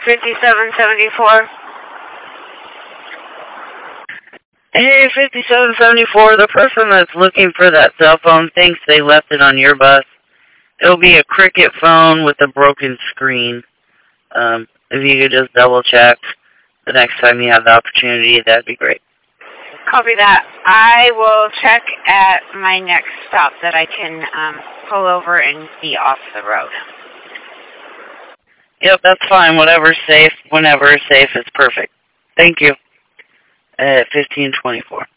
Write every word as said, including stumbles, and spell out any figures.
fifty-seven seventy-four. Hey, fifty-seven seventy-four, the person that's looking for that cell phone thinks they left it on your bus. It'll be a Cricket phone with a broken screen. Um, if you could just double check the next time you have the opportunity, that'd be great. Copy that. I will check at my next stop that I can um, pull over and be off the road. Yep, that's fine. Whatever's safe, whenever is safe is perfect. Thank you. At fifteen twenty-four.